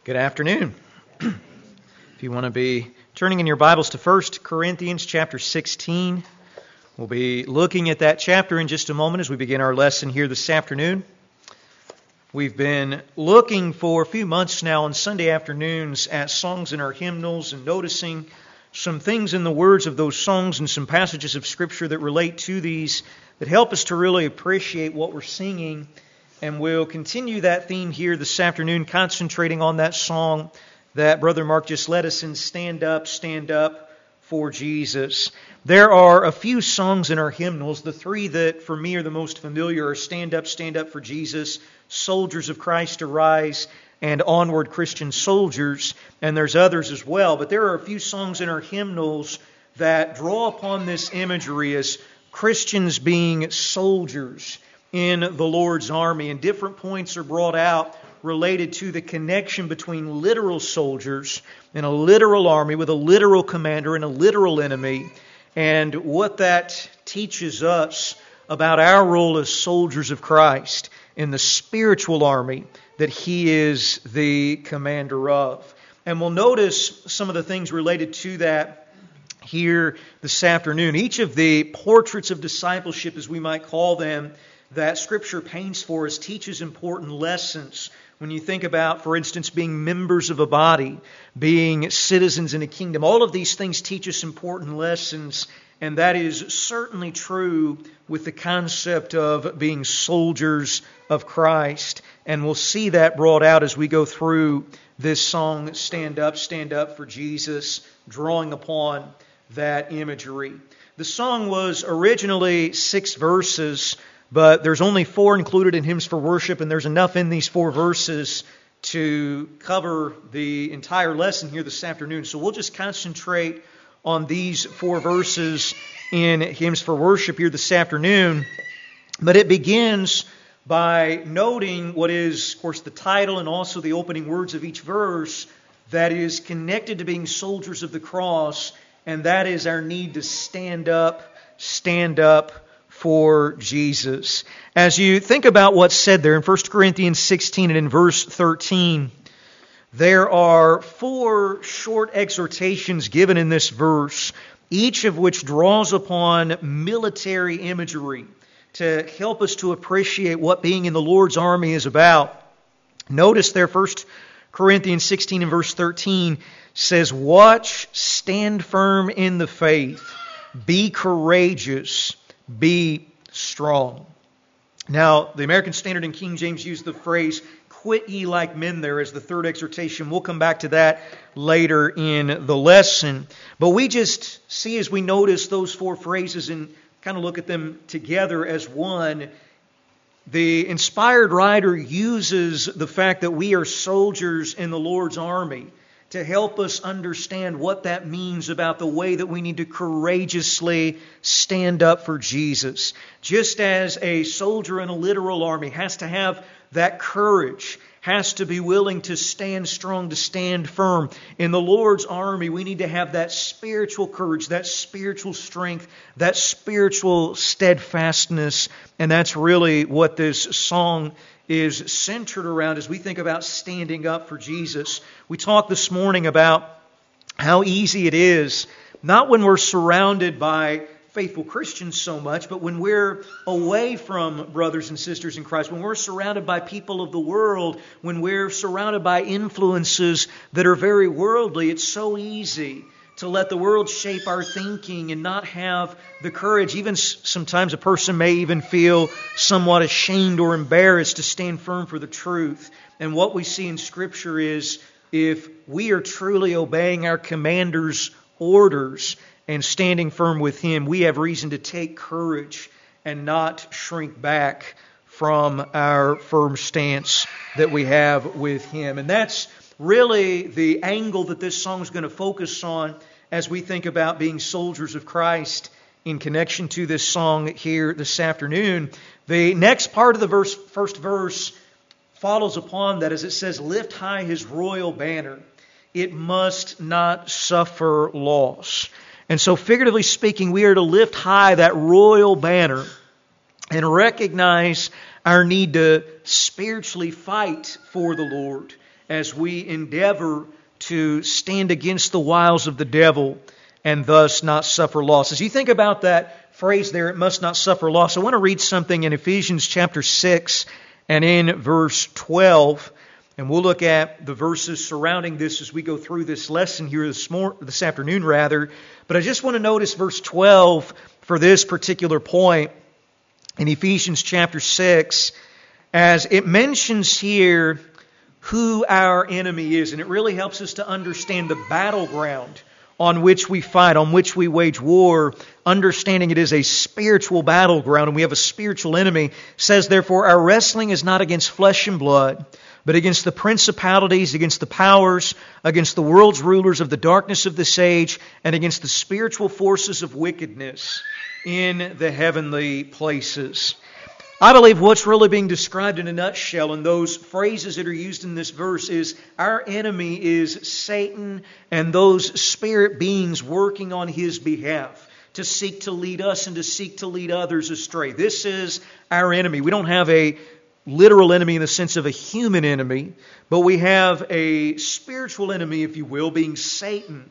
Good afternoon. If you want to be turning in your Bibles to 1 Corinthians chapter 16, we'll be looking at that chapter in just a moment as we begin our lesson here this afternoon. We've been looking for a few months now on Sunday afternoons at songs in our hymnals and noticing some things in the words of those songs and some passages of Scripture that relate to these that help us to really appreciate what we're singing. And we'll continue that theme here this afternoon, concentrating on that song that Brother Mark just led us in, Stand Up for Jesus. There are a few songs in our hymnals. The three that for me are the most familiar are Stand Up for Jesus, Soldiers of Christ Arise, and Onward Christian Soldiers. And there's others as well. But there are a few songs in our hymnals that draw upon this imagery as Christians being soldiers in the Lord's army, and different points are brought out related to the connection between literal soldiers in a literal army with a literal commander and a literal enemy, and what that teaches us about our role as soldiers of Christ in the spiritual army that He is the commander of. And we'll notice some of the things related to that here this afternoon. Each of the portraits of discipleship, as we might call them, that Scripture paints for us teaches important lessons. When you think about, for instance, being members of a body, being citizens in a kingdom, all of these things teach us important lessons, and that is certainly true with the concept of being soldiers of Christ. And we'll see that brought out as we go through this song, Stand Up for Jesus, drawing upon that imagery. The song was originally 6 verses, but there's only 4 included in Hymns for Worship, and there's enough in these 4 verses to cover the entire lesson here this afternoon. So we'll just concentrate on these 4 verses in Hymns for Worship here this afternoon. But it begins by noting what is, of course, the title and also the opening words of each verse that is connected to being soldiers of the cross, and that is our need to stand up for Jesus. As you think about what's said there in 1 Corinthians 16 and in verse 13, there are 4 short exhortations given in this verse, each of which draws upon military imagery to help us to appreciate what being in the Lord's army is about. Notice there 1 Corinthians 16 and verse 13 says, "Watch, stand firm in the faith, be courageous, be strong." Now, the American Standard and King James use the phrase, "Quit ye like men" there as the third exhortation. We'll come back to that later in the lesson. But we just see as we notice those 4 phrases and kind of look at them together as one, the inspired writer uses the fact that we are soldiers in the Lord's army to help us understand what that means about the way that we need to courageously stand up for Jesus. Just as a soldier in a literal army has to have that courage, has to be willing to stand strong, to stand firm. In the Lord's army, we need to have that spiritual courage, that spiritual strength, that spiritual steadfastness. And that's really what this song is centered around as we think about standing up for Jesus. We talked this morning about how easy it is, not when we're surrounded by faithful Christians so much, but when we're away from brothers and sisters in Christ, when we're surrounded by people of the world, when we're surrounded by influences that are very worldly, it's so easy to let the world shape our thinking and not have the courage. Even sometimes a person may even feel somewhat ashamed or embarrassed to stand firm for the truth. And what we see in Scripture is if we are truly obeying our commander's orders and standing firm with Him, we have reason to take courage and not shrink back from our firm stance that we have with Him. And that's really the angle that this song is going to focus on as we think about being soldiers of Christ in connection to this song here this afternoon. The next part of the first verse follows upon that as it says, "Lift high His royal banner. It must not suffer loss." And so figuratively speaking, we are to lift high that royal banner and recognize our need to spiritually fight for the Lord as we endeavor to stand against the wiles of the devil and thus not suffer loss. As you think about that phrase there, it must not suffer loss, I want to read something in Ephesians chapter 6 and in verse 12. And we'll look at the verses surrounding this as we go through this lesson here this afternoon, rather. But I just want to notice verse 12 for this particular point in Ephesians chapter 6, as it mentions here who our enemy is. And it really helps us to understand the battleground on which we fight, on which we wage war, understanding it is a spiritual battleground and we have a spiritual enemy. It says, therefore, our wrestling is not against flesh and blood, but against the principalities, against the powers, against the world's rulers of the darkness of this age, and against the spiritual forces of wickedness in the heavenly places. I believe what's really being described in a nutshell in those phrases that are used in this verse is our enemy is Satan and those spirit beings working on his behalf to seek to lead us and to seek to lead others astray. This is our enemy. We don't have a literal enemy in the sense of a human enemy, but we have a spiritual enemy, if you will, being Satan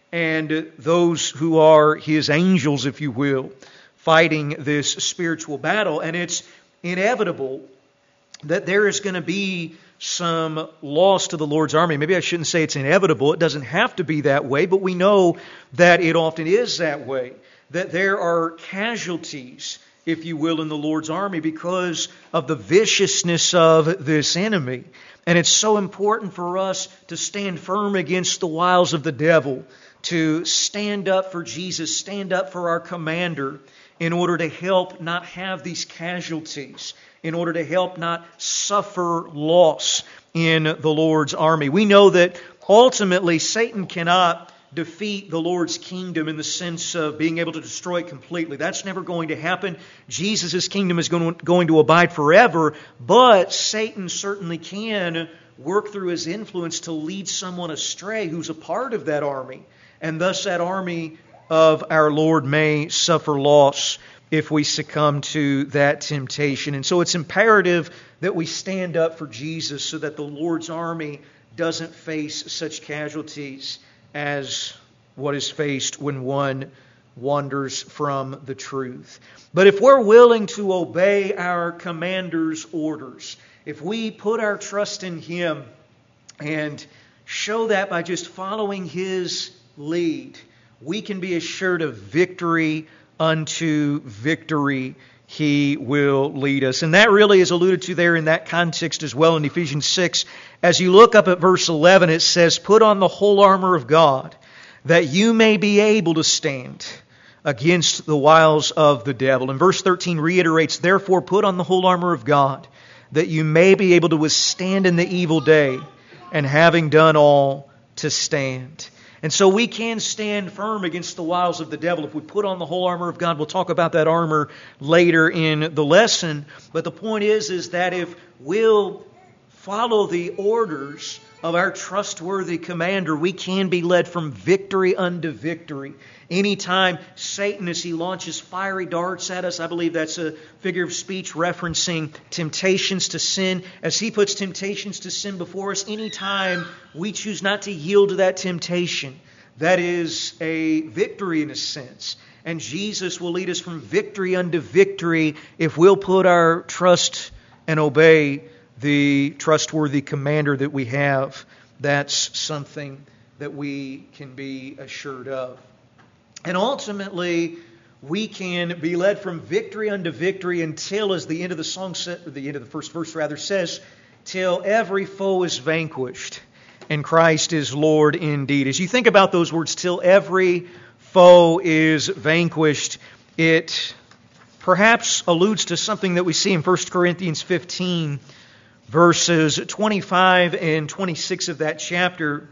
and those who are his angels, if you will, fighting this spiritual battle. And it's inevitable that there is going to be some loss to the Lord's army. Maybe I shouldn't say it's inevitable. It doesn't have to be that way, but we know that it often is that way, that there are casualties, if you will, in the Lord's army because of the viciousness of this enemy. And it's so important for us to stand firm against the wiles of the devil, to stand up for Jesus, stand up for our commander, in order to help not have these casualties, in order to help not suffer loss in the Lord's army. We know that ultimately Satan cannot defeat the Lord's kingdom in the sense of being able to destroy it completely. That's never going to happen. Jesus' kingdom is going to abide forever, but Satan certainly can work through his influence to lead someone astray who's a part of that army, and thus that army of our Lord may suffer loss if we succumb to that temptation. And so it's imperative that we stand up for Jesus so that the Lord's army doesn't face such casualties as what is faced when one wanders from the truth. But if we're willing to obey our commander's orders, if we put our trust in Him and show that by just following His lead, we can be assured of victory unto victory. He will lead us. And that really is alluded to there in that context as well in Ephesians 6. As you look up at verse 11, it says, "Put on the whole armor of God, that you may be able to stand against the wiles of the devil." And verse 13 reiterates, "Therefore put on the whole armor of God, that you may be able to withstand in the evil day, and having done all, to stand." And so we can stand firm against the wiles of the devil if we put on the whole armor of God. We'll talk about that armor later in the lesson. But the point is that if we'll follow the orders of our trustworthy commander, we can be led from victory unto victory. Anytime Satan, as he launches fiery darts at us, I believe that's a figure of speech referencing temptations to sin. As he puts temptations to sin before us, anytime we choose not to yield to that temptation, that is a victory in a sense. And Jesus will lead us from victory unto victory if we'll put our trust and obey the trustworthy commander that we have. That's something that we can be assured of. And ultimately, we can be led from victory unto victory until, as the end of the song said, the end of the first verse rather says, till every foe is vanquished and Christ is Lord indeed. As you think about those words, till every foe is vanquished, it perhaps alludes to something that we see in 1 Corinthians 15, verses 25 and 26 of that chapter,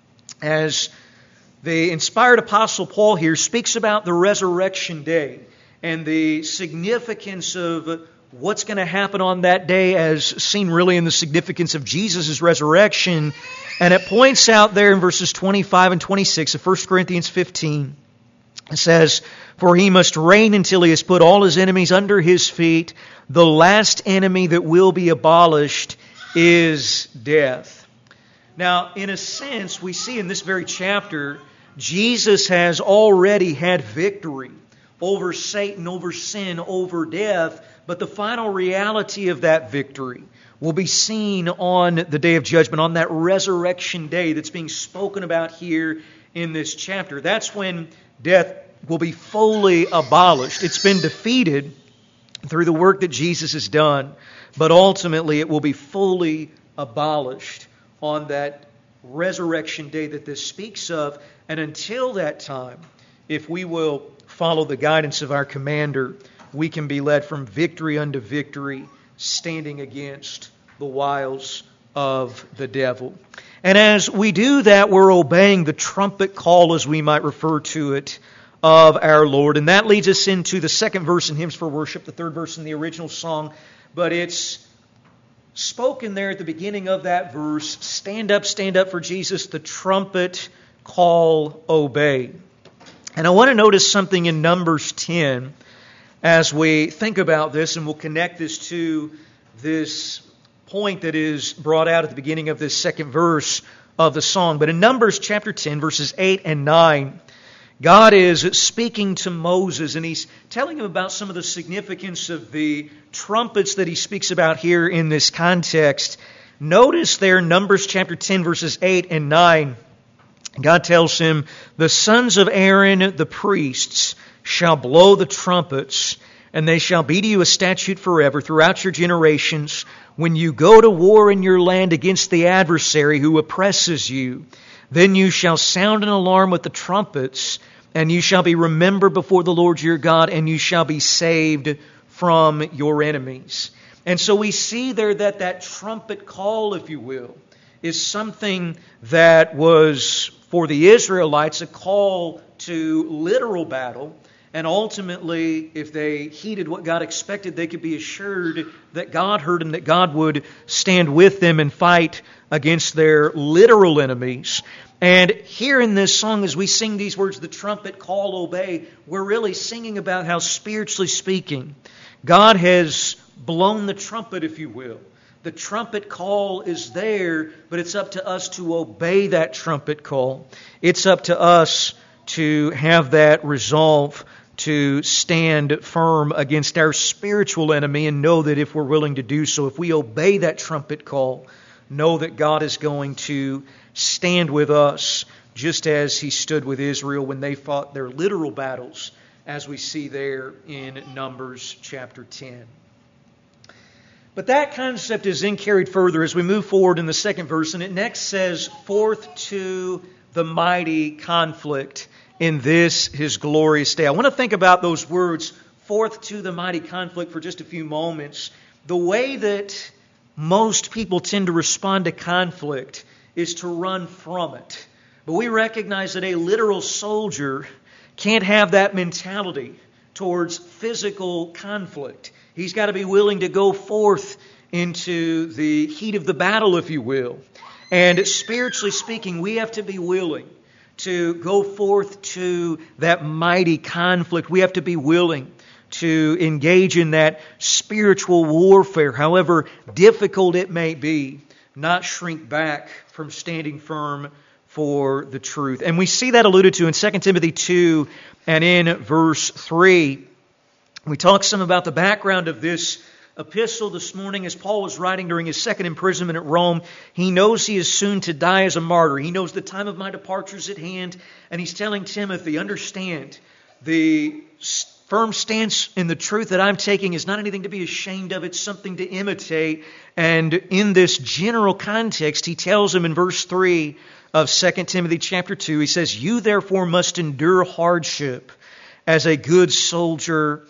as the inspired Apostle Paul here speaks about the resurrection day and the significance of what's going to happen on that day as seen really in the significance of Jesus' resurrection. And it points out there in verses 25 and 26 of 1 Corinthians 15, it says, "For he must reign until he has put all his enemies under his feet. The last enemy that will be abolished is death." Now, in a sense, we see in this very chapter, Jesus has already had victory over Satan, over sin, over death, but the final reality of that victory will be seen on the day of judgment, on that resurrection day that's being spoken about here in this chapter. That's when death will be fully abolished. It's been defeated through the work that Jesus has done, but ultimately it will be fully abolished on that resurrection day that this speaks of. And until that time, if we will follow the guidance of our commander, we can be led from victory unto victory, standing against the wiles of the devil. And as we do that, we're obeying the trumpet call, as we might refer to it, of our Lord. And that leads us into the second verse in Hymns for Worship, the third verse in the original song. But it's spoken there at the beginning of that verse, stand up for Jesus, the trumpet call, obey. And I want to notice something in Numbers 10 as we think about this, and we'll connect this to this point that is brought out at the beginning of this second verse of the song. But in Numbers chapter 10, verses 8 and 9, God is speaking to Moses, and He's telling him about some of the significance of the trumpets that He speaks about here in this context. Notice there in Numbers chapter 10, verses 8 and 9, God tells him, the sons of Aaron, the priests, shall blow the trumpets, and they shall be to you a statute forever throughout your generations, when you go to war in your land against the adversary who oppresses you. Then you shall sound an alarm with the trumpets, and you shall be remembered before the Lord your God, and you shall be saved from your enemies. And so we see there that trumpet call, if you will, is something that was, for the Israelites, a call to literal battle. And ultimately, if they heeded what God expected, they could be assured that God heard them, that God would stand with them and fight against their literal enemies. And here in this song, as we sing these words, the trumpet call, obey, we're really singing about how, spiritually speaking, God has blown the trumpet, if you will. The trumpet call is there, but it's up to us to obey that trumpet call. It's up to us to have that resolve to stand firm against our spiritual enemy, and know that if we're willing to do so, if we obey that trumpet call, know that God is going to stand with us, just as He stood with Israel when they fought their literal battles, as we see there in Numbers chapter 10. But that concept is then carried further as we move forward in the second verse, and it next says, forth to the mighty conflict in this His glorious day. I want to think about those words, forth to the mighty conflict, for just a few moments. The way that most people tend to respond to conflict is to run from it. But we recognize that a literal soldier can't have that mentality towards physical conflict. He's got to be willing to go forth into the heat of the battle, if you will. And spiritually speaking, we have to be willing to go forth to that mighty conflict. We have to be willing to engage in that spiritual warfare, however difficult it may be, not shrink back from standing firm for the truth. And we see that alluded to in 2 Timothy 2 and in verse 3. We talked some about the background of this epistle this morning as Paul was writing during his second imprisonment at Rome. He knows he is soon to die as a martyr. He knows the time of my departure is at hand, and he's telling Timothy, understand, the firm stance in the truth that I'm taking is not anything to be ashamed of. It's something to imitate. And in this general context, he tells him in verse 3 of 2 Timothy chapter 2, he says, you therefore must endure hardship as a good soldier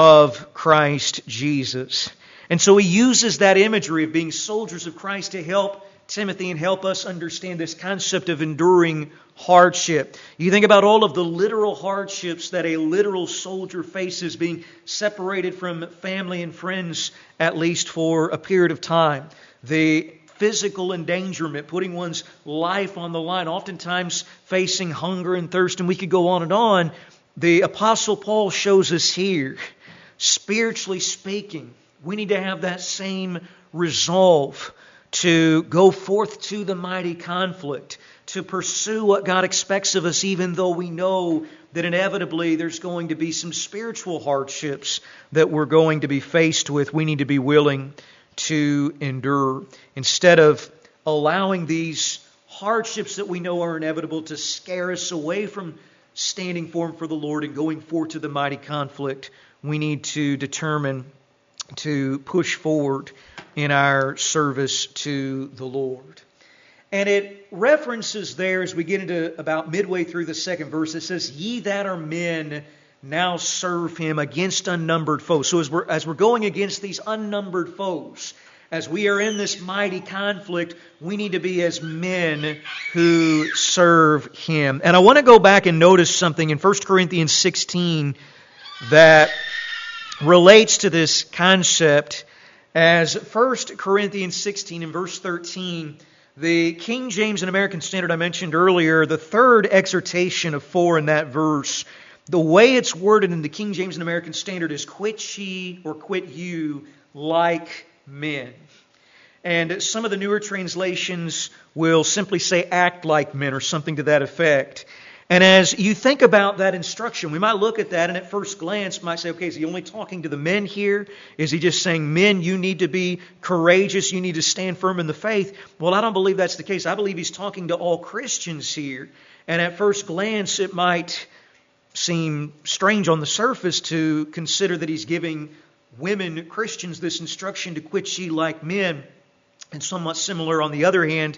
of Christ Jesus. And so he uses that imagery of being soldiers of Christ to help Timothy and help us understand this concept of enduring hardship. You think about all of the literal hardships that a literal soldier faces, being separated from family and friends, at least for a period of time. The physical endangerment, putting one's life on the line, oftentimes facing hunger and thirst, and we could go on and on. The Apostle Paul shows us here, spiritually speaking, we need to have that same resolve to go forth to the mighty conflict, to pursue what God expects of us, even though we know that inevitably there's going to be some spiritual hardships that we're going to be faced with. We need to be willing to endure. Instead of allowing these hardships that we know are inevitable to scare us away from standing firm for the Lord and going forth to the mighty conflict, we need to determine to push forward in our service to the Lord. And it references there, as we get into about midway through the second verse, it says, "Ye that are men now serve Him against unnumbered foes." So as we're going against these unnumbered foes, as we are in this mighty conflict, we need to be as men who serve Him. And I want to go back and notice something in 1 Corinthians 16 that relates to this concept. As 1 Corinthians 16 and verse 13, the King James and American Standard I mentioned earlier, the third exhortation of 4 in that verse, the way it's worded in the King James and American Standard is "quit ye," or "quit you, like men." And some of the newer translations will simply say "act like men," or something to that effect. And as you think about that instruction, we might look at that and at first glance might say, okay, is he only talking to the men here? Is he just saying, men, you need to be courageous, you need to stand firm in the faith? Well, I don't believe that's the case. I believe he's talking to all Christians here. And at first glance, it might seem strange on the surface to consider that he's giving women, Christians, this instruction to quit ye like men. And somewhat similar, on the other hand,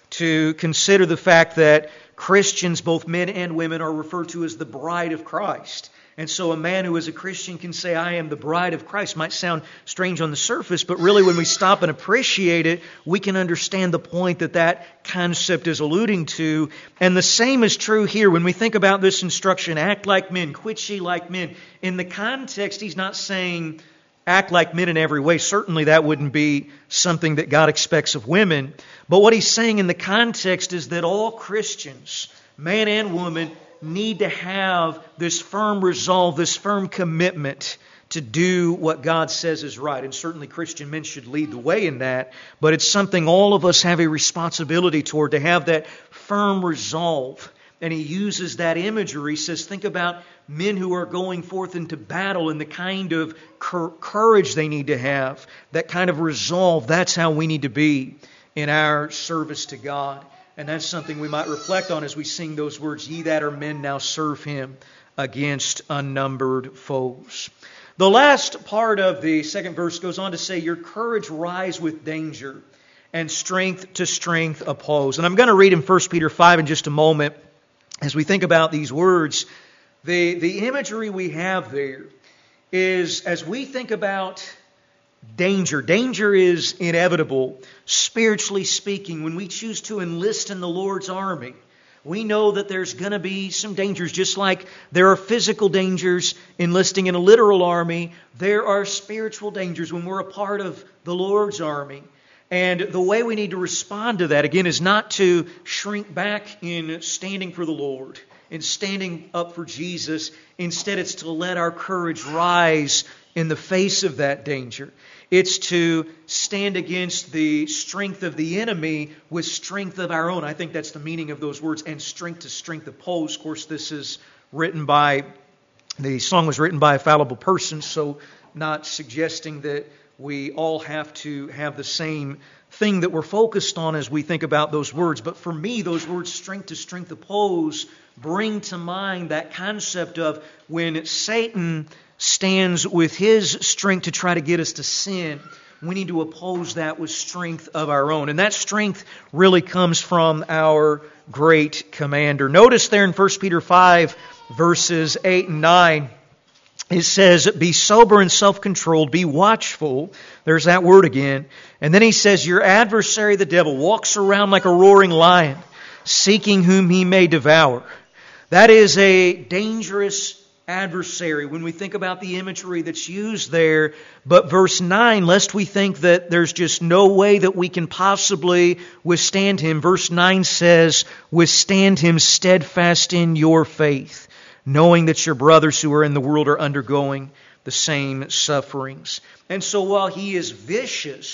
to consider the fact that Christians, both men and women, are referred to as the bride of Christ. And so a man who is a Christian can say, "I am the bride of Christ." Might sound strange on the surface, but really when we stop and appreciate it, we can understand the point that that concept is alluding to. And the same is true here when we think about this instruction, "Act like men, quit ye like men." In the context, he's not saying act like men in every way. Certainly that wouldn't be something that God expects of women. But what he's saying in the context is that all Christians, man and woman, need to have this firm resolve, this firm commitment to do what God says is right. And certainly Christian men should lead the way in that. But it's something all of us have a responsibility toward, to have that firm resolve. And he uses that imagery. He says, think about men who are going forth into battle and the kind of courage they need to have, that kind of resolve. That's how we need to be in our service to God. And that's something we might reflect on as we sing those words, "Ye that are men now serve Him against unnumbered foes." The last part of the second verse goes on to say, "Your courage rise with danger, and strength to strength oppose." And I'm going to read in 1 Peter 5 in just a moment. As we think about these words, the imagery we have there is, as we think about danger. Danger is inevitable, spiritually speaking. When we choose to enlist in the Lord's army, we know that there's going to be some dangers. Just like there are physical dangers enlisting in a literal army, there are spiritual dangers when we're a part of the Lord's army. And the way we need to respond to that, again, is not to shrink back in standing for the Lord, in standing up for Jesus. Instead, it's to let our courage rise in the face of that danger. It's to stand against the strength of the enemy with strength of our own. I think that's the meaning of those words, and strength to strength oppose. Of course, the song was written by a fallible person, so not suggesting that we all have to have the same thing that we're focused on as we think about those words. But for me, those words, strength to strength oppose, bring to mind that concept of when Satan stands with his strength to try to get us to sin, we need to oppose that with strength of our own. And that strength really comes from our great commander. Notice there in 1 Peter 5, verses 8 and 9, it says, "Be sober and self-controlled, be watchful." There's that word again. And then he says, "Your adversary, the devil, walks around like a roaring lion, seeking whom he may devour." That is a dangerous adversary when we think about the imagery that's used there. But verse 9, lest we think that there's just no way that we can possibly withstand him, verse 9 says, "Withstand him steadfast in your faith, knowing that your brothers who are in the world are undergoing the same sufferings." And so while he is vicious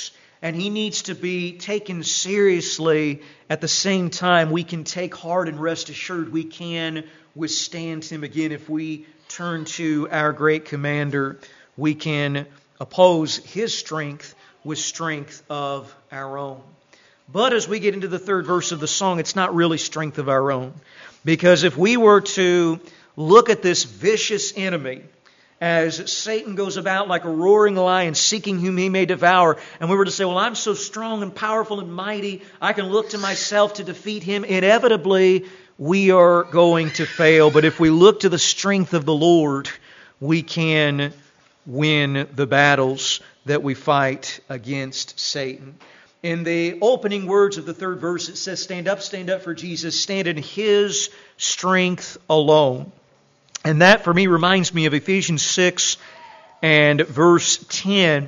and he needs to be taken seriously. At the same time, we can take heart and rest assured we can withstand him again. If we turn to our great commander, we can oppose his strength with strength of our own. But as we get into the third verse of the song, it's not really strength of our own. Because if we were to look at this vicious enemy, as Satan goes about like a roaring lion seeking whom he may devour, and we were to say, well, I'm so strong and powerful and mighty, I can look to myself to defeat him, inevitably we are going to fail. But if we look to the strength of the Lord, we can win the battles that we fight against Satan. In the opening words of the third verse, it says, stand up for Jesus, stand in His strength alone. And that for me reminds me of Ephesians 6 and verse 10.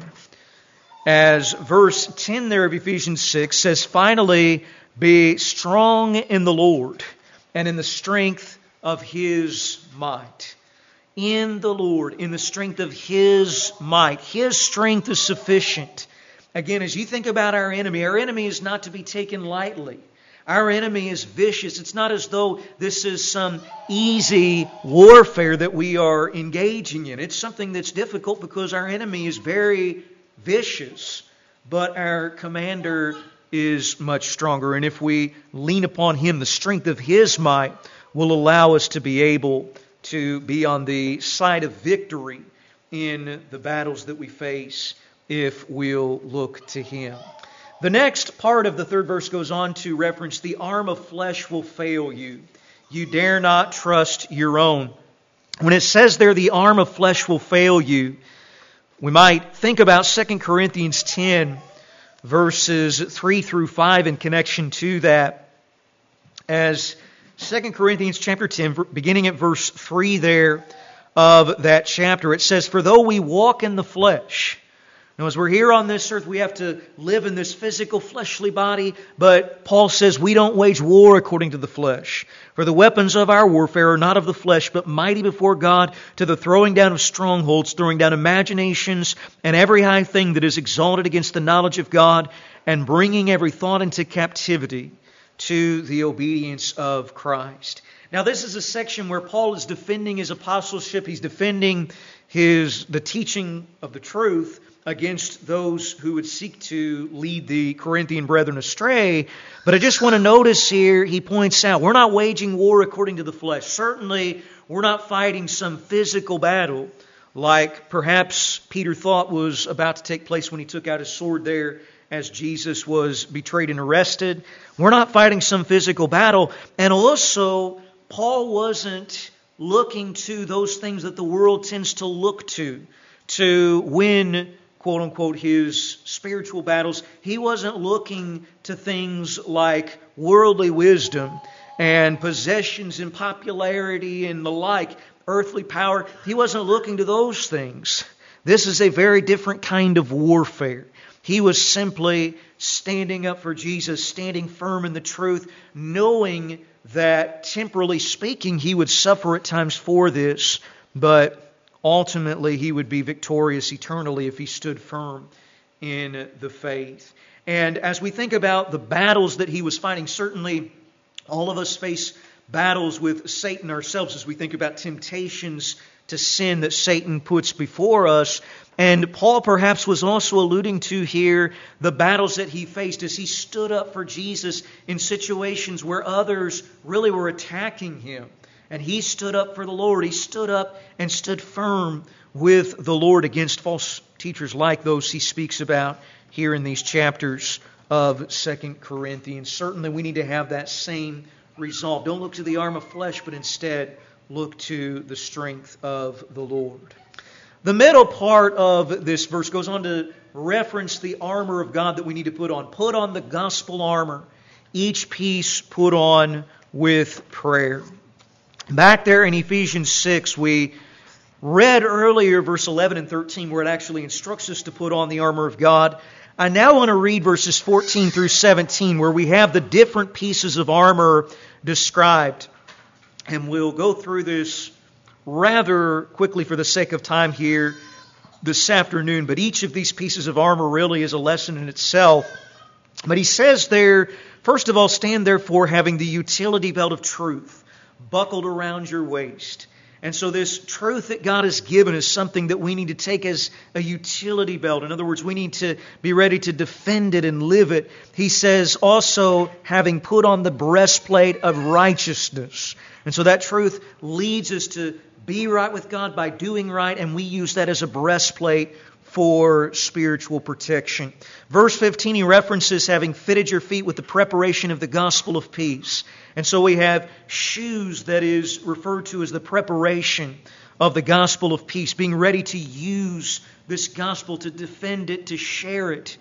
As verse 10 there of Ephesians 6 says, finally, be strong in the Lord and in the strength of His might. In the Lord, in the strength of His might. His strength is sufficient. Again, as you think about our enemy is not to be taken lightly. Our enemy is vicious. It's not as though this is some easy warfare that we are engaging in. It's something that's difficult because our enemy is very vicious. But our commander is much stronger. And if we lean upon Him, the strength of His might will allow us to be able to be on the side of victory in the battles that we face if we'll look to Him. The next part of the third verse goes on to reference the arm of flesh will fail you. You dare not trust your own. When it says there the arm of flesh will fail you, we might think about 2 Corinthians 10 verses 3 through 5 in connection to that. As 2 Corinthians chapter 10, beginning at verse 3 there of that chapter, it says, for though we walk in the flesh. Now, as we're here on this earth, we have to live in this physical, fleshly body, but Paul says we don't wage war according to the flesh. For the weapons of our warfare are not of the flesh, but mighty before God to the throwing down of strongholds, throwing down imaginations, and every high thing that is exalted against the knowledge of God, and bringing every thought into captivity to the obedience of Christ. Now, this is a section where Paul is defending his apostleship. He's defending the teaching of the truth against those who would seek to lead the Corinthian brethren astray. But I just want to notice here, he points out, we're not waging war according to the flesh. Certainly, we're not fighting some physical battle like perhaps Peter thought was about to take place when he took out his sword there as Jesus was betrayed and arrested. We're not fighting some physical battle. And also, Paul wasn't looking to those things that the world tends to look to win, quote unquote, his spiritual battles. He wasn't looking to things like worldly wisdom and possessions and popularity and the like, earthly power. He wasn't looking to those things. This is a very different kind of warfare. He was simply standing up for Jesus, standing firm in the truth, knowing that temporally speaking, he would suffer at times for this, but ultimately he would be victorious eternally if he stood firm in the faith. And as we think about the battles that he was fighting, certainly all of us face battles with Satan ourselves as we think about temptations to sin that Satan puts before us. And Paul perhaps was also alluding to here the battles that he faced as he stood up for Jesus in situations where others really were attacking him. And he stood up for the Lord. He stood up and stood firm with the Lord against false teachers like those he speaks about here in these chapters of 2 Corinthians. Certainly we need to have that same resolve. Don't look to the arm of flesh, but instead look to the strength of the Lord. The middle part of this verse goes on to reference the armor of God that we need to put on. Put on the gospel armor, each piece put on with prayer. Back there in Ephesians 6, we read earlier verse 11 and 13 where it actually instructs us to put on the armor of God. I now want to read verses 14 through 17 where we have the different pieces of armor described. And we'll go through this rather quickly for the sake of time here. this afternoon, but each of these pieces of armor really is a lesson in itself. But he says there, first of all, stand therefore having the utility belt of truth buckled around your waist. And so this truth that God has given is something that we need to take as a utility belt. In other words, we need to be ready to defend it and live it. He says also, having put on the breastplate of righteousness. And so that truth leads us to be right with God by doing right, and we use that as a breastplate for spiritual protection. Verse 15, he references having fitted your feet with the preparation of the gospel of peace. And so we have shoes that is referred to as the preparation of the gospel of peace, being ready to use this gospel, to defend it, to share it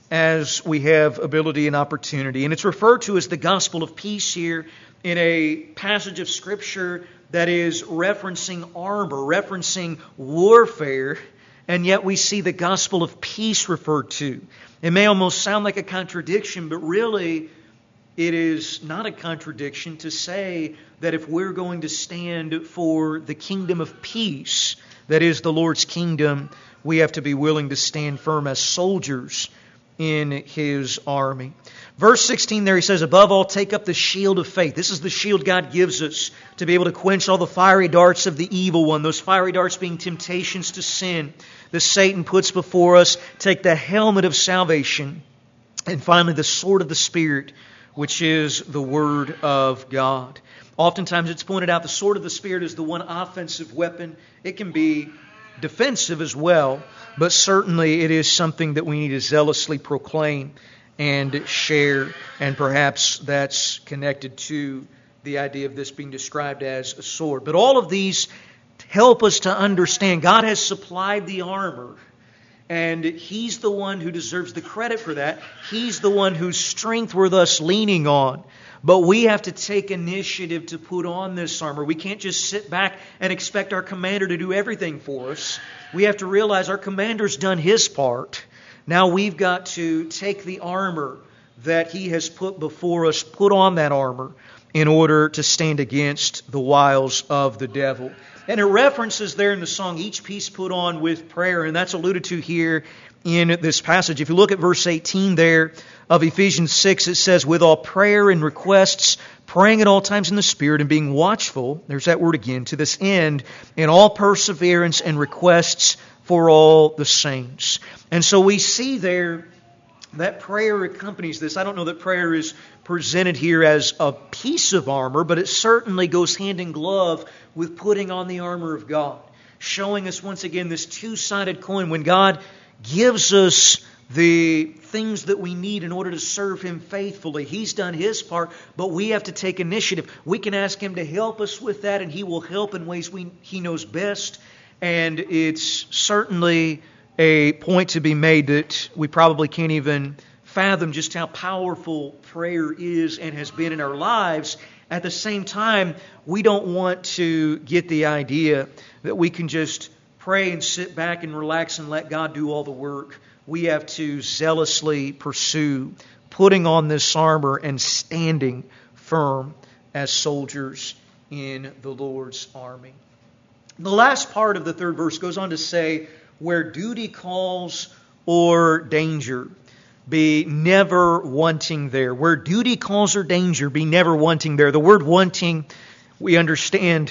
as we have ability and opportunity. And it's referred to as the gospel of peace here in a passage of Scripture that is referencing armor, referencing warfare, and yet we see the gospel of peace referred to. It may almost sound like a contradiction, but really it is not a contradiction to say that if we're going to stand for the kingdom of peace, that is the Lord's kingdom, we have to be willing to stand firm as soldiers in His army. Verse 16 there, he says, above all, take up the shield of faith. This is the shield God gives us to be able to quench all the fiery darts of the evil one. Those fiery darts being temptations to sin that Satan puts before us. Take the helmet of salvation. And finally, the sword of the Spirit, which is the Word of God. Oftentimes it's pointed out the sword of the Spirit is the one offensive weapon. It can be defensive as well, but certainly it is something that we need to zealously proclaim and share, and perhaps that's connected to the idea of this being described as a sword. But all of these help us to understand God has supplied the armor, and He's the one who deserves the credit for that. He's the one whose strength we're thus leaning on. But we have to take initiative to put on this armor. We can't just sit back and expect our commander to do everything for us. We have to realize our commander's done his part. Now we've got to take the armor that He has put before us, put on that armor in order to stand against the wiles of the devil. And it references there in the song, each piece put on with prayer, and that's alluded to here in this passage. If you look at verse 18 there of Ephesians 6, it says, with all prayer and requests, praying at all times in the Spirit, and being watchful, there's that word again, to this end, in all perseverance and requests for all the saints. And so we see there that prayer accompanies this. I don't know that prayer is presented here as a piece of armor, but it certainly goes hand in glove with putting on the armor of God, showing us once again this two-sided coin. When God gives us the things that we need in order to serve Him faithfully, He's done His part, but we have to take initiative. We can ask Him to help us with that, and He will help in ways He knows best. And it's certainly a point to be made that we probably can't even fathom just how powerful prayer is and has been in our lives. At the same time, we don't want to get the idea that we can just pray and sit back and relax and let God do all the work. We have to zealously pursue putting on this armor and standing firm as soldiers in the Lord's army. The last part of the third verse goes on to say, where duty calls or danger, be never wanting there. Where duty calls or danger, be never wanting there. The word wanting, we understand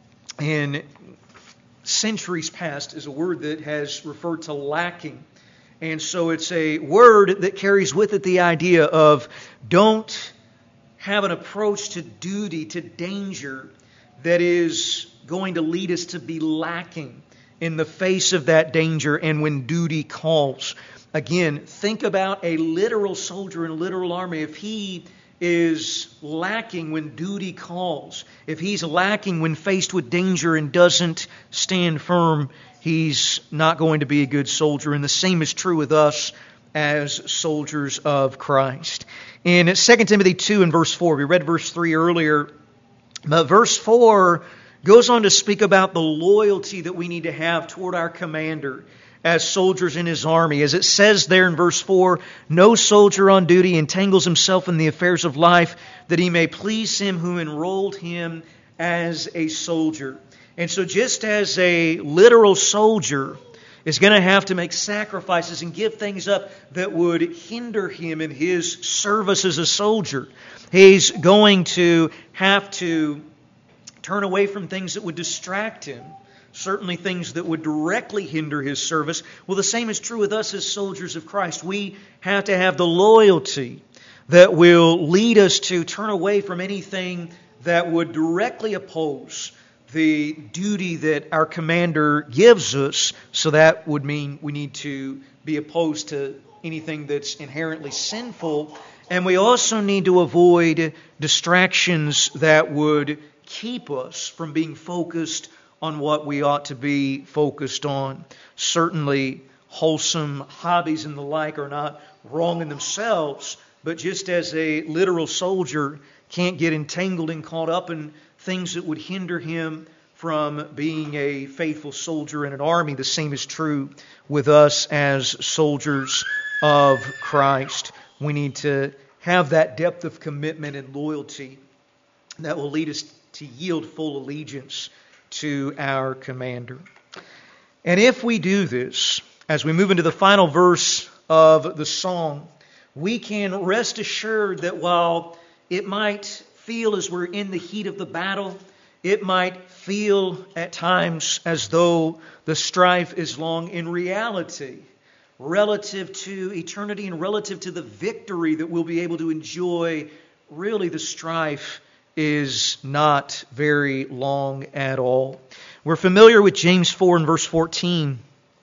in centuries past, is a word that has referred to lacking. And so it's a word that carries with it the idea of don't have an approach to duty, to danger, that is going to lead us to be lacking in the face of that danger and when duty calls. Again, think about a literal soldier in a literal army. If he is lacking when duty calls, if he's lacking when faced with danger and doesn't stand firm, he's not going to be a good soldier. And the same is true with us as soldiers of Christ. In 2 Timothy 2 and verse 4, we read verse 3 earlier, but verse 4 goes on to speak about the loyalty that we need to have toward our commander as soldiers in his army. As it says there in verse 4, no soldier on duty entangles himself in the affairs of life, that he may please him who enrolled him as a soldier. And so just as a literal soldier is going to have to make sacrifices and give things up that would hinder him in his service as a soldier. He's going to have to turn away from things that would distract him, certainly things that would directly hinder his service. Well, the same is true with us as soldiers of Christ. We have to have the loyalty that will lead us to turn away from anything that would directly oppose the duty that our commander gives us. So that would mean we need to be opposed to anything that's inherently sinful. And we also need to avoid distractions that would keep us from being focused on what we ought to be focused on. Certainly, wholesome hobbies and the like are not wrong in themselves, but just as a literal soldier can't get entangled and caught up in things that would hinder him from being a faithful soldier in an army, the same is true with us as soldiers of Christ. We need to have that depth of commitment and loyalty that will lead us to yield full allegiance to our commander. And if we do this, as we move into the final verse of the song, we can rest assured that while it might feel as we're in the heat of the battle, it might feel at times as though the strife is long, in reality, relative to eternity and relative to the victory that we'll be able to enjoy, really the strife is not very long at all. We're familiar with James 4 and verse 14,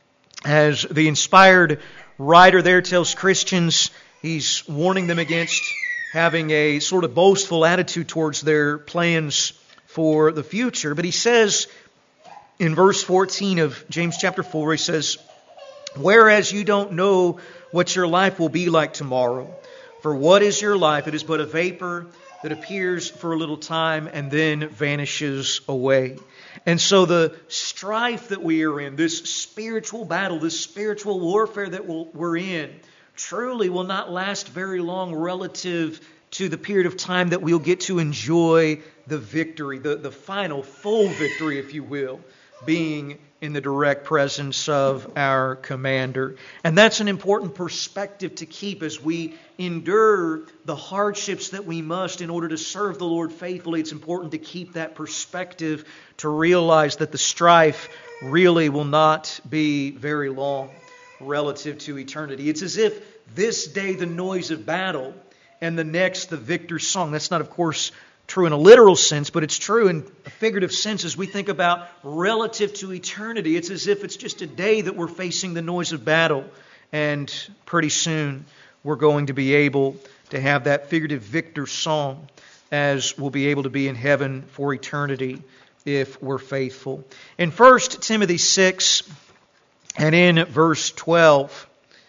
as the inspired writer there tells Christians, he's warning them against having a sort of boastful attitude towards their plans for the future. But he says in verse 14 of James chapter 4, he says, "Whereas you don't know what your life will be like tomorrow. For what is your life? It is but a vapor that appears for a little time and then vanishes away." And so the strife that we are in, this spiritual battle, this spiritual warfare that we're in, truly will not last very long relative to the period of time that we'll get to enjoy the victory, the final full victory, if you will, being in the direct presence of our commander. And that's an important perspective to keep as we endure the hardships that we must in order to serve the Lord faithfully. It's important to keep that perspective, to realize that the strife really will not be very long relative to eternity. It's as if this day the noise of battle and the next the victor's song. That's not, of course, true in a literal sense, but it's true in a figurative sense as we think about relative to eternity. It's as if it's just a day that we're facing the noise of battle, and pretty soon we're going to be able to have that figurative victor's song as we'll be able to be in heaven for eternity if we're faithful. In 1 Timothy 6 and in verse 12,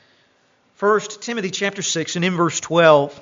1 Timothy chapter 6 and in verse 12,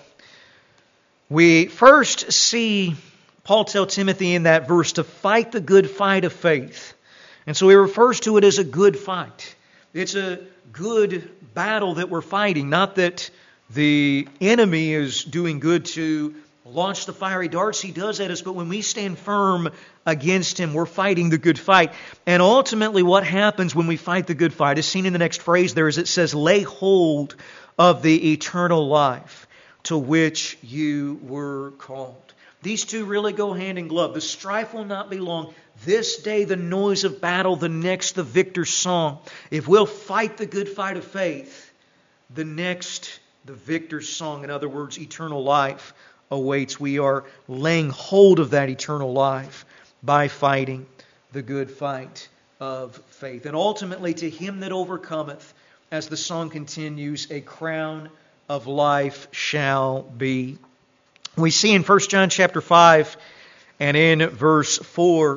we first see Paul tell Timothy in that verse to fight the good fight of faith. And so he refers to it as a good fight. It's a good battle that we're fighting. Not that the enemy is doing good to launch the fiery darts he does at us, but when we stand firm against him, we're fighting the good fight. And ultimately what happens when we fight the good fight is seen in the next phrase there, as it says, "Lay hold of the eternal life to which you were called." These two really go hand in glove. The strife will not be long. This day the noise of battle, the next the victor's song. If we'll fight the good fight of faith, the next the victor's song, in other words, eternal life, awaits. We are laying hold of that eternal life by fighting the good fight of faith. And ultimately, to him that overcometh, as the song continues, a crown of life shall be. We see in 1 John chapter 5 and in verse 4,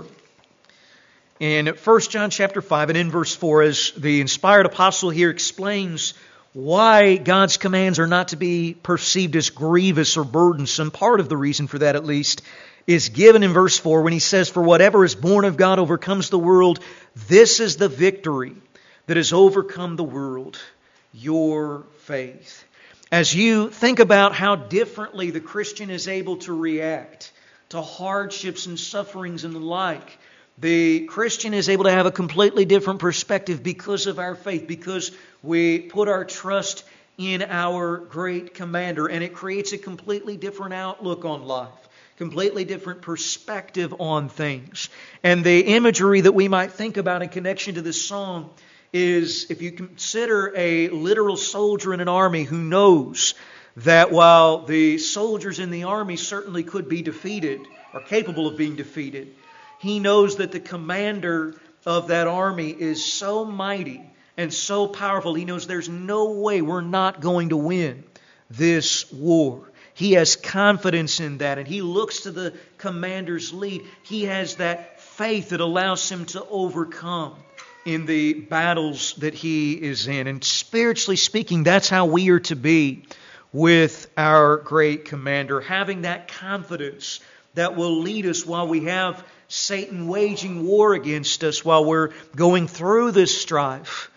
in 1 John chapter 5 and in verse 4, as the inspired apostle here explains why God's commands are not to be perceived as grievous or burdensome. Part of the reason for that, at least, is given in verse 4 when he says, "For whatever is born of God overcomes the world. This is the victory that has overcome the world, your faith." As you think about how differently the Christian is able to react to hardships and sufferings and the like, The Christian is able to have a completely different perspective because of our faith, because we put our trust in our great commander, and it creates a completely different outlook on life, completely different perspective on things. And the imagery that we might think about in connection to this song is, if you consider a literal soldier in an army who knows that while the soldiers in the army certainly could be defeated, or capable of being defeated, he knows that the commander of that army is so mighty and so powerful. He knows there's no way we're not going to win this war. He has confidence in that, and he looks to the commander's lead. He has that faith that allows him to overcome in the battles that he is in. And spiritually speaking, that's how we are to be with our great commander, having that confidence that will lead us while we have Satan waging war against us, while we're going through this strife,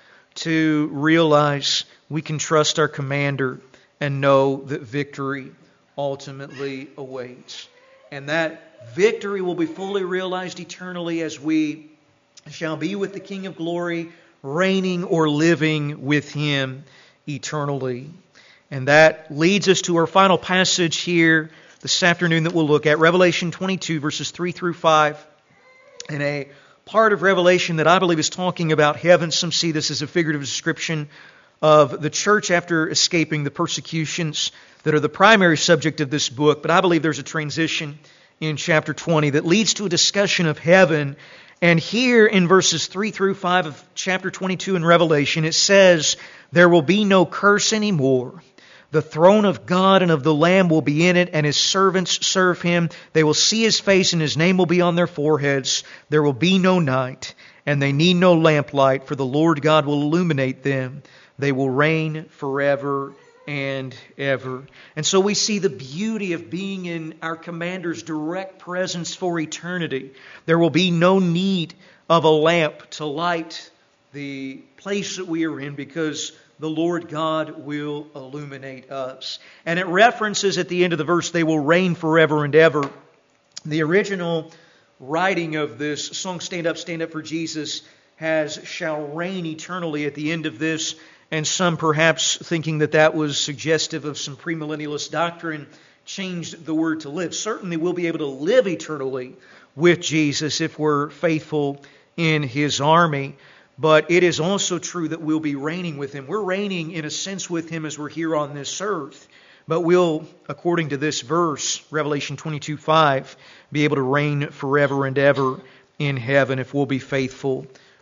to realize we can trust our commander and know that victory ultimately awaits. And that victory will be fully realized eternally as we shall be with the King of Glory, reigning or living with Him eternally. And that leads us to our final passage here this afternoon that we'll look at, Revelation 22, verses 3 through 5. And a part of Revelation that I believe is talking about heaven. Some see this as a figurative description of the church after escaping the persecutions that are the primary subject of this book. But I believe there's a transition in chapter 20 that leads to a discussion of heaven. And here in verses 3 through 5 of chapter 22 in Revelation, it says, "There will be no curse anymore. The throne of God and of the Lamb will be in it, and His servants serve Him. They will see His face, and His name will be on their foreheads. There will be no night, and they need no lamplight, for the Lord God will illuminate them. They will reign forever and ever." And so we see the beauty of being in our commander's direct presence for eternity. There will be no need of a lamp to light the place that we are in, because the Lord God will illuminate us. And it references at the end of the verse, they will reign forever and ever. The original writing of this song, Stand Up for Jesus, has "shall reign eternally" at the end of this. And some, perhaps thinking that that was suggestive of some premillennialist doctrine, changed the word to live. Certainly we'll be able to live eternally with Jesus if we're faithful in His army. But it is also true that we'll be reigning with Him. We're reigning in a sense with Him as we're here on this earth. But we'll, according to this verse, Revelation 22:5, be able to reign forever and ever in heaven if we'll be faithful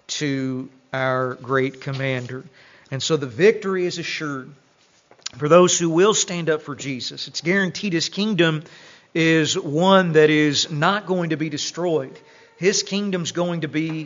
to our great commander. And so the victory is assured for those who will stand up for Jesus. It's guaranteed His kingdom is one that is not going to be destroyed. His kingdom's going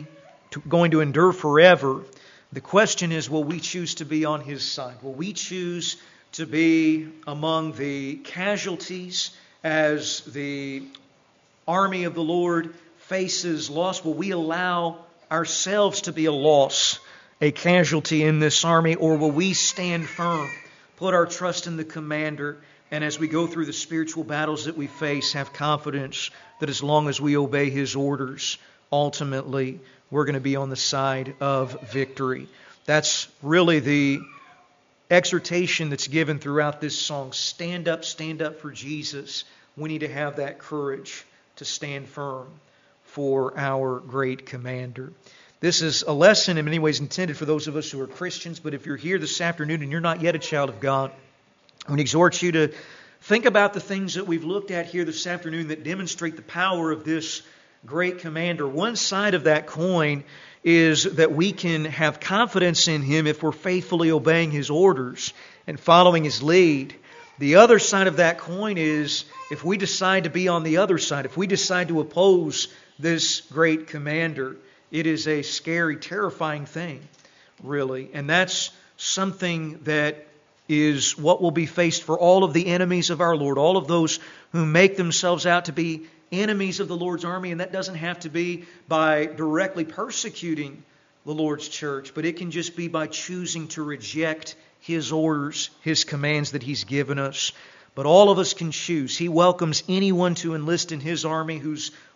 to endure forever. The question is, will we choose to be on His side? Will we choose to be among the casualties as the army of the Lord faces loss? Will we allow ourselves to be a loss, a casualty in this army? Or will we stand firm, put our trust in the commander, and as we go through the spiritual battles that we face, have confidence that as long as we obey His orders, ultimately we're going to be on the side of victory. That's really the exhortation that's given throughout this song. Stand up for Jesus. We need to have that courage to stand firm for our great commander. This is a lesson in many ways intended for those of us who are Christians, but if you're here this afternoon and you're not yet a child of God, I would exhort you to think about the things that we've looked at here this afternoon that demonstrate the power of this great commander. One side of that coin is that we can have confidence in Him if we're faithfully obeying His orders and following His lead. The other side of that coin is if we decide to be on the other side, if we decide to oppose this great commander, it is a scary, terrifying thing, really. And that's something that is what will be faced for all of the enemies of our Lord, all of those who make themselves out to be enemies of the Lord's army. And that doesn't have to be by directly persecuting the Lord's church, but it can just be by choosing to reject His orders, His commands that He's given us. But all of us can choose. He welcomes anyone to enlist in His army who's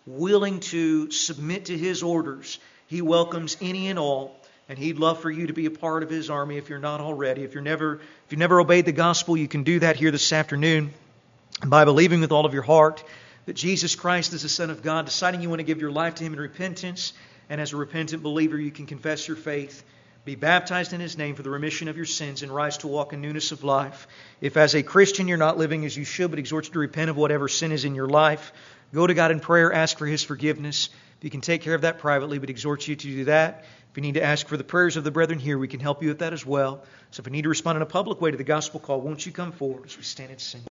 willing to submit to His orders. He welcomes any and all, and He'd love for you to be a part of His army if you're not already. If you've never obeyed the gospel, you can do that here this afternoon by believing with all of your heart that Jesus Christ is the Son of God, deciding you want to give your life to Him in repentance, and as a repentant believer you can confess your faith, be baptized in His name for the remission of your sins, and rise to walk in newness of life. If as a Christian you're not living as you should, but exhort you to repent of whatever sin is in your life, go to God in prayer, ask for His forgiveness. If you can take care of that privately, but exhort you to do that. If you need to ask for the prayers of the brethren here, we can help you with that as well. So if you need to respond in a public way to the gospel call, won't you come forward as we stand and sing?